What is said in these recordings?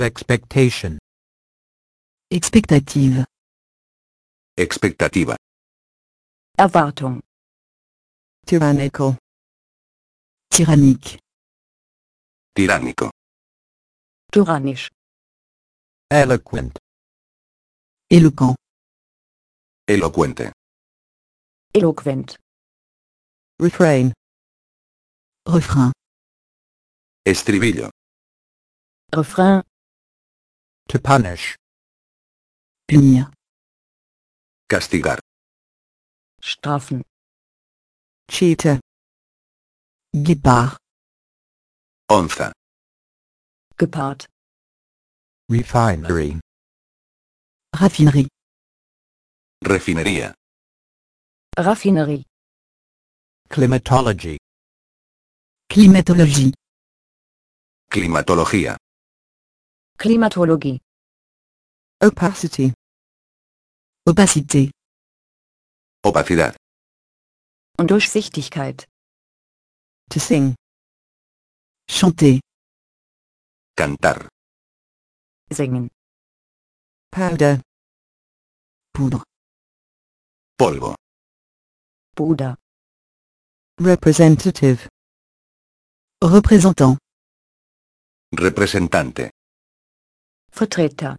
Expectation. Expectative. Expectativa. Erwartung. Tyrannical. Tyrannique. Tiránico. Tyrannisch. Eloquent. Éloquent. Elocuente. Eloquent. Refrain. Refrain. Estribillo. Refrain. To punish. Punir. Castigar. Strafen. Cheetah. Guépard. Onza. Gepard. Refinery. Raffinerie. Refinería. Raffinerie. Climatology. Climatologie. Climatología. Klimatologie. Opacity. Opacité. Opacidad. Undurchsichtigkeit. To sing. Chanter. Cantar. Singen. Powder. Poudre. Polvo. Puder. Representative. Représentant. Representante. Vertreter.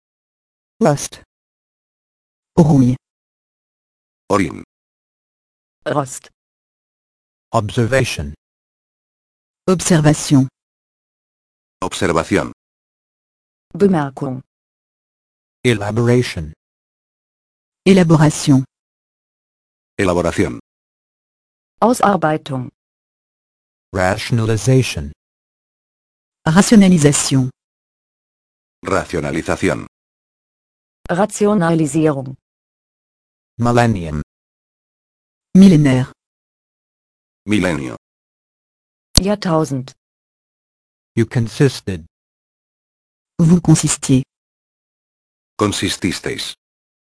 Rust. Rouille. Orín. Rost. Observation. Observation. Observación. Bemerkung. Elaboration. Élaboration. Elaboración. Ausarbeitung. Rationalization. Rationalisation. Racionalización. Rationalisierung. Millennium. Millénaire. Milenio. Jahrtausend. You consisted. Vous consistiez. Consististeis.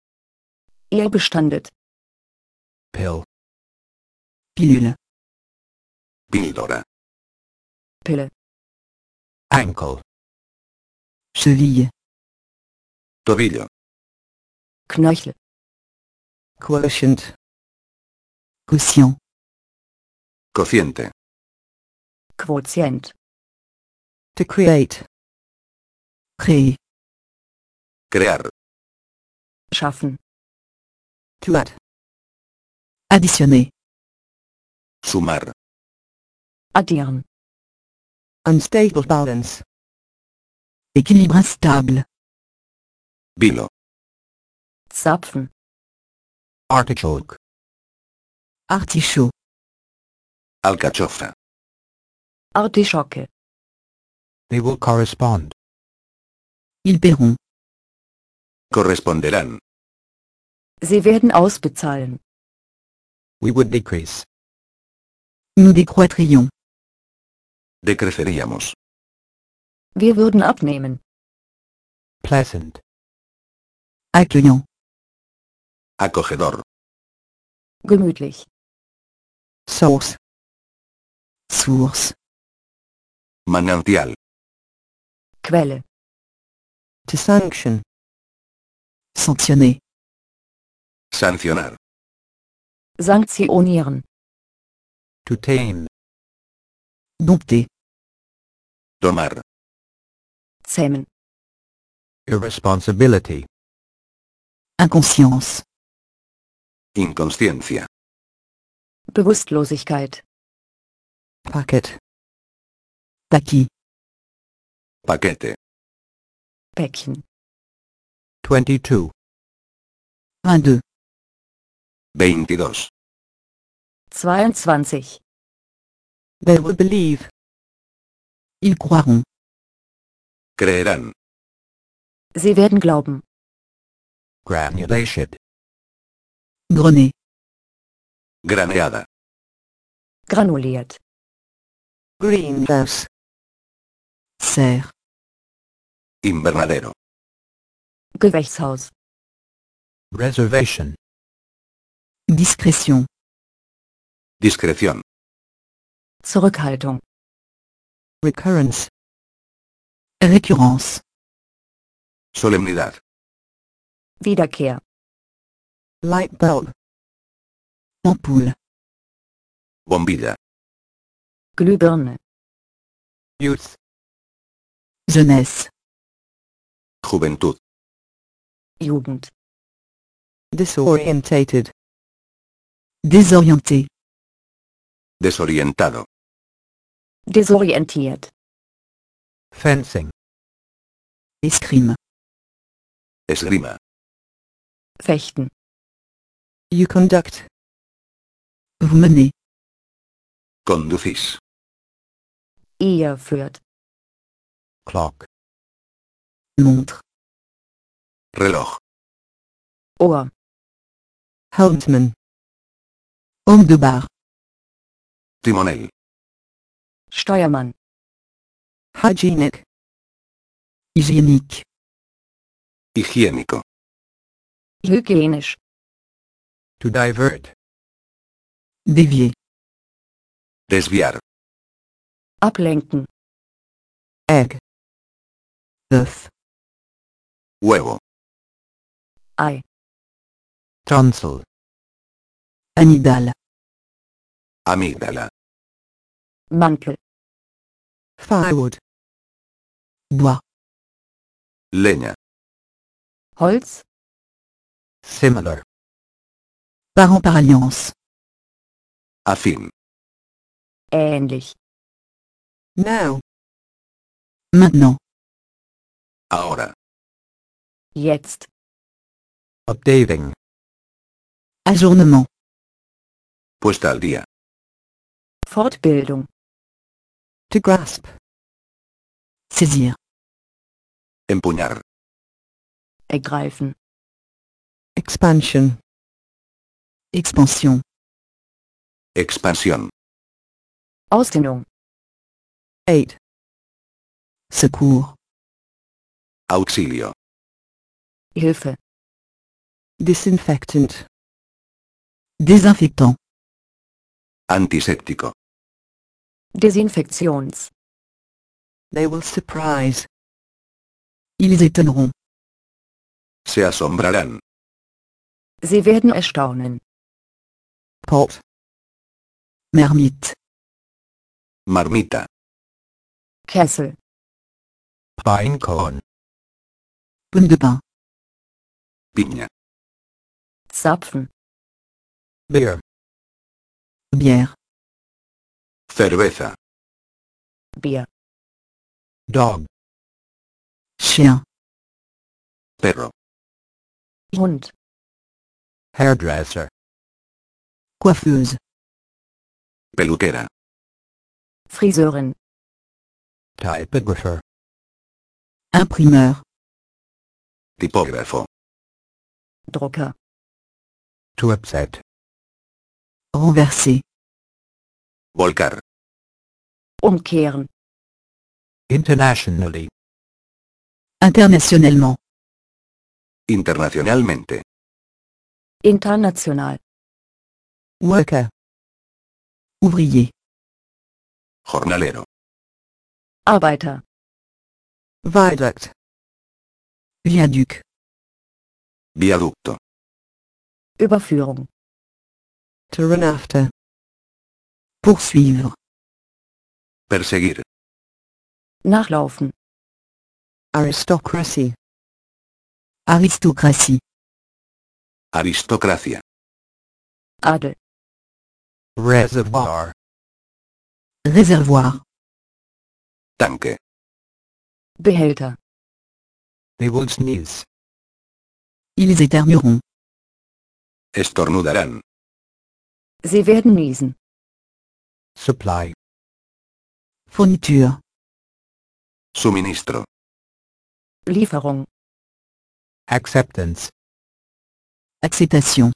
Ihr bestandet. Pill. Pilule. Píldora. Pille. Ankle. Cheville. Tobillo. Knöchel. Quotient. Quotient. Cociente. Quotient. To create. Créer. Crear. Schaffen. To add. Additionner. Sumar. Addieren. Unstable balance. Équilibre instable. Vilo. Zapfen. Artichoke. Artichaut. Alcachofa. Artischocke. They will correspond. Ils paieront. Corresponderán. Sie werden ausbezahlen. We would decrease. Nous décroîtrions. Decreceríamos. Wir würden abnehmen. Pleasant. Accueillant. Acogedor. Gemütlich. Source. Source. Manantial. Quelle. To sanction. Sanctionner. Sancionar. Sanktionieren. To tame. Dompter. Domar. Zähmen. Irresponsibility. Inconscience. Inconsciencia. Bewusstlosigkeit. Packet. Paquis. Paquete. Päckchen. 22. 22. 22. 22. They will believe. Ils croiront. Creerán. Sie werden glauben. Granulation. Grenet. Graneada. Granuliert. Greenhouse. Serre. Invernadero. Gewächshaus. Reservation. Discrétion. Discreción. Zurückhaltung. Recurrence. Récurrence. Solemnidad. Wiederkehr. Light bulb. Ampoule. Bombilla. Glühbirne. Youth. Jeunesse. Juventud. Jugend. Disorientated. Désorienté. Desorientado. Desorientiert. Fencing. Escrime. Esgrima. Fechten. You conduct. Vous menez. Conducís. Ihr führt. Clock. Montre. Reloj. Ohr. Helmsman. Homme de bar. Timonel. Steuermann. Hygienic. Hygiénique. Higiénico. Hygienisch. To divert. Dévier. Desviar. Ablenken. Egg. Œuf. Huevo. Ei. Tonsil. Amygdale. Amígdala. Mantel. Firewood. Bois. Leña. Holz. Similar. Parent par alliance. Afín. Ähnlich. Now. Maintenant. Ahora. Jetzt. Updating. Ajournement. Puesta al día. Fortbildung. To grasp. Saisir. Empuñar. Ergreifen. Expansion. Expansion. Expansión. Ausdehnung. 8. Secours. Auxilio. Hilfe. Disinfectant. Désinfectant. Antiséptico. Desinfektions. They will surprise. Ils étonneront. Se asombrarán. Sie werden erstaunen. Pot. Marmite. Marmita. Kessel. Pine cone. Pomme de pin. Piña. Zapfen. Beer. Bière. Cerveza. Bier. Dog. Chien. Perro. Hund. Hairdresser. Coiffeuse. Peluquera. Friseurin. Typographer. Imprimeur. Tipógrafo. Drucker. To upset. Renverser. Volcar. Umkehren. Internationally. Internationalement. Internacionalmente. International. Worker. Ouvrier. Jornalero. Arbeiter. Viaduct. Viaduc. Viaducto. Überführung. To run after. Poursuivre. Perseguir. Nachlaufen. Aristocracy. Aristocratie. Aristocracia. Adel. Reservoir. Réservoir. Tanque. Behälter. They will sneeze. Ils éternueront. Estornudarán. Sie werden niesen. Supply. Fourniture. Suministro. Lieferung. Acceptance. Acceptation.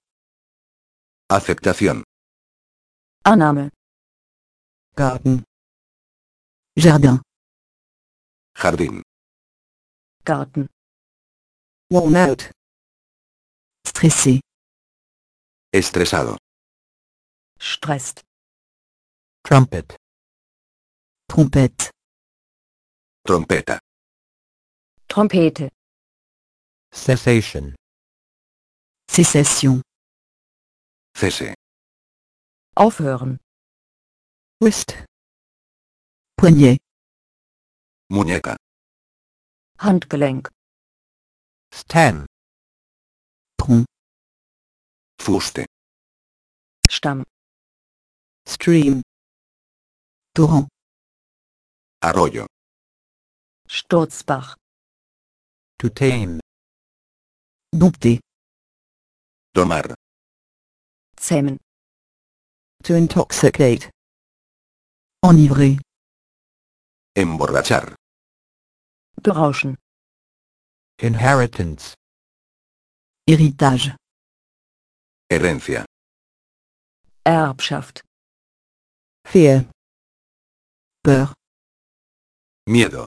Aceptación. Annahme. Garden. Jardin. Jardín. Garten. Worn out. Stressé. Estresado. Stresst. Trumpet. Trompette. Trompeta. Trompete. Cessation. Cessation. Cese. Aufhören. Wrist. Poignet. Muñeca. Handgelenk. Stem. Tronc. Fuste. Stamm. Stream. Torrent. Arroyo. Sturzbach. To tame. Dompter. Domar. Zähmen. To intoxicate. Enivrer. Emborrachar. Berauschen. Inheritance. Héritage. Herencia. Erbschaft. Fear. Peur. Miedo.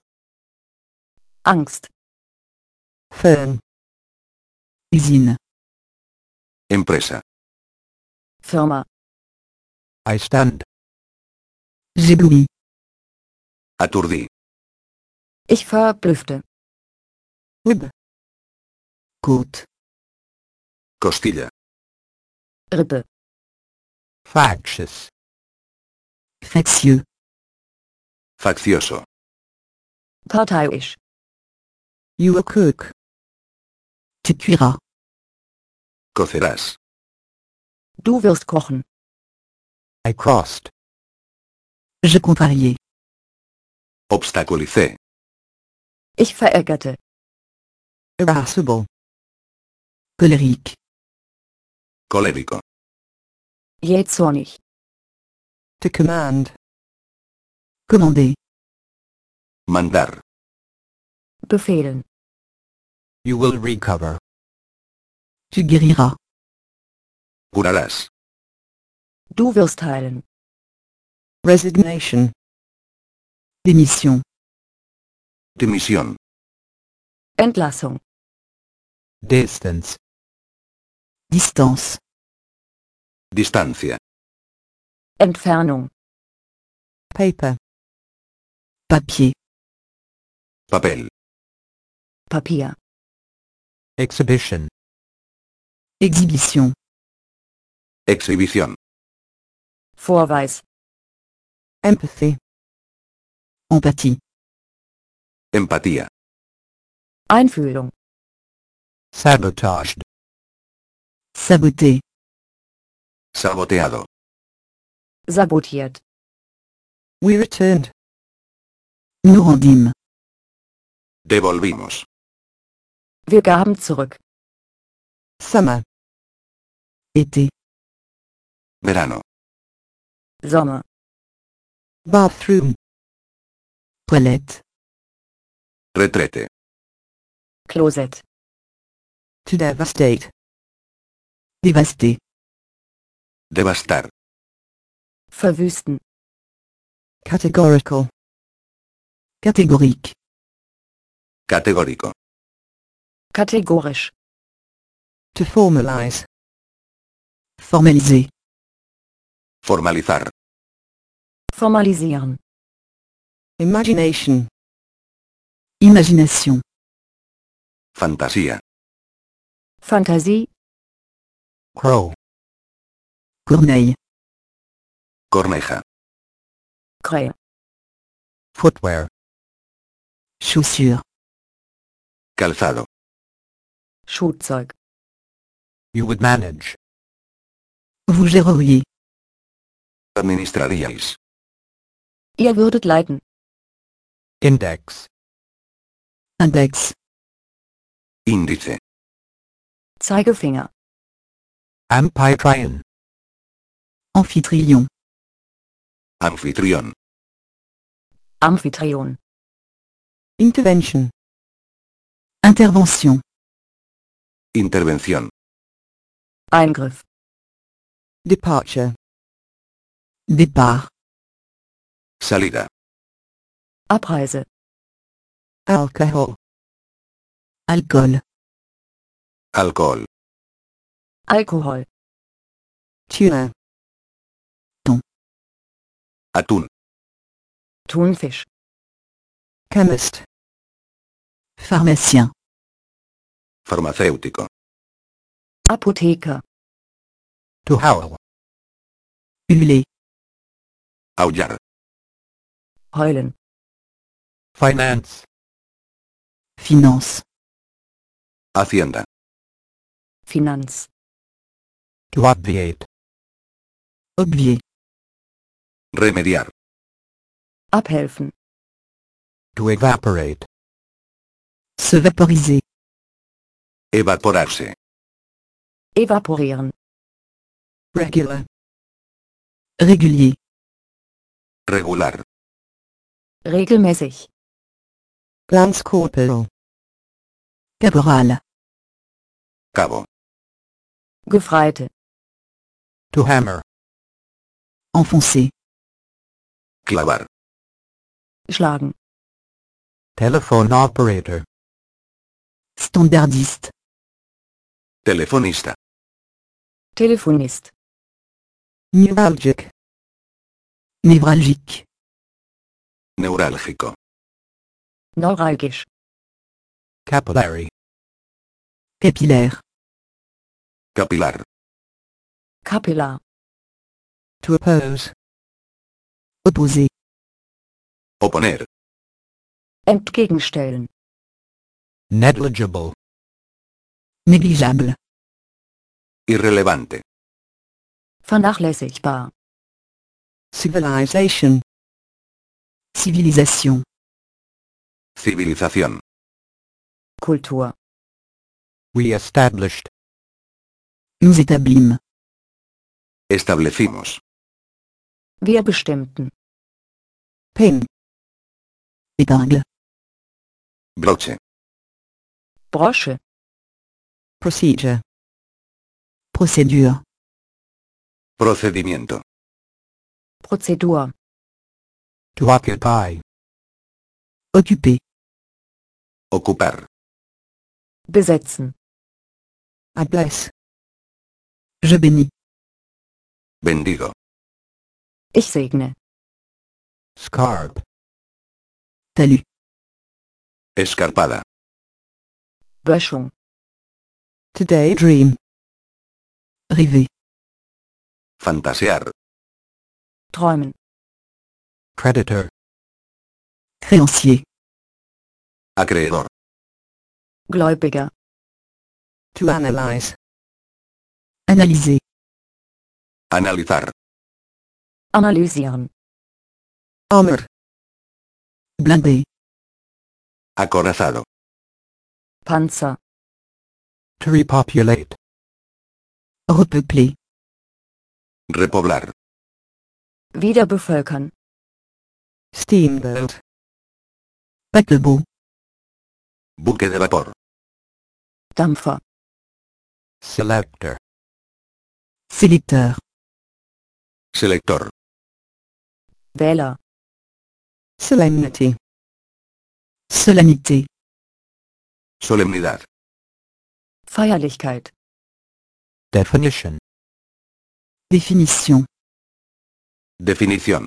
Angst. Fern. Usine. Empresa. Firma. I stand. J'éblouis. Aturdí. Ich verblüffte. Rib. Côte. Costilla. Rippe. Factious. Factieux. Faccioso. Parteiisch. You will cook. Tu cuiras. Cocerás. Du wirst kochen. I crossed. Je contrariai. Obstaculicé. Ich verärgerte. Irascible. Colérique. Colérico. Jähzornig. To command. Commander. Mandar. Befehlen. You will recover. Tu guériras. Curarás. Du wirst heilen. Resignation. Démission. Dimisión. Entlassung. Distance. Distance. Distancia. Entfernung. Paper. Papier. Papel. Papier. Exhibition. Exhibition. Exhibición. Vorweis. Empathy. Empathie. Empatía. Einfühlung. Sabotaged. Saboter. Saboteado. Sabotiert. We returned. Nous rendîmes. Devolvimos. Wir gaben zurück. Summer. Été. Verano. Sommer. Bathroom. Toilette. Retrete. Klosett. To devastate. Dévaster. Devastar. Verwüsten. Categorical. Catégorique. Categórico. Kategorisch. To formalize. Formaliser. Formalizar. Formalisieren. Imagination. Imagination. Fantasía. Fantasie. Crow. Corneille. Corneja. Krähe. Footwear. Chaussure. Calzado. Schuhzeug. You would manage. Vous géreriez. Administraríais. Ihr würdet leiten. Index. Index. Índice. Zeigefinger. Amphitryon. Amphitryon. Anfitrión. Amphitryon. Intervention. Intervention. Intervención. Eingriff. Departure. Départ. Salida. Abreise. Alcohol. Alcool. Alcohol. Alkohol. Tuna. Atún. Thunfisch. Chemist. Pharmacien. Farmacéutico. Apotheker. To howl. Hurler. Aullar. Heulen. Finance. Finance. Hacienda. Finanz. To obviate. Obvier. Remediar. Abhelfen. To evaporate. Se vaporiser. Evaporarse. Evaporieren. Regular. Régulier. Regular. Regelmäßig. Lance Corporal. Caporal. Cabo. Gefreite. To hammer. Enfoncer. Clavar. Schlagen. Telephone operator. Standardiste. Telefonista. Telefonist. Neuralgic. Névralgique. Neurálgico. Neuralgisch. Capillary. Capillaire. Capilar. Kapillar. To oppose. Opposer. Oponer. Entgegenstellen. Negligible. Négligeable. Irrelevante. Vernachlässigbar. Civilization. Civilisation. Civilización. Kultur. We established. Nous établîmes. Establecimos. Wir bestimmten. Pin. Épingle. Broche. Brosche. Procedure. Procédure. Procedimiento. Prozedur. To occupy. Occuper. Ocupar. Besetzen. I bless. Je bénis. Bendigo. Ich segne. Scarp. Talus. Escarpada. Böschung. Today dream. Rêver. Fantasear. Träumen. Creditor. Créancier. Acreedor. Gläubiger. To analyze. Analyser. Analizar. Analysieren. Armor. Blindé. Acorazado. Panzer. To repopulate. Repeupler. Repoblar. Wieder bevölkern. Steamboat. Paquebot. Buque de vapor. Dampfer. Selector. Sélecteur. Selector. Wähler. Solemnity. Solennité. Solemnidad. Feierlichkeit. Definition. Définition. Definición.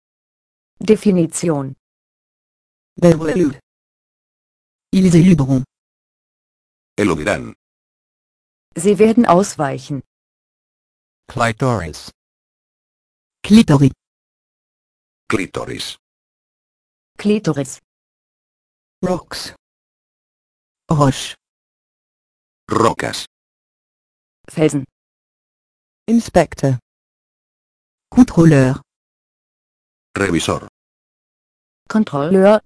Definition. They will elude. Ils éluderont. Eludirán. Sie werden ausweichen. Clitoris. Clitoris. Clítoris. Klitoris. Rocks. Roche. Rocas. Felsen. Inspector. Contrôleur. Revisor. Kontrolleur.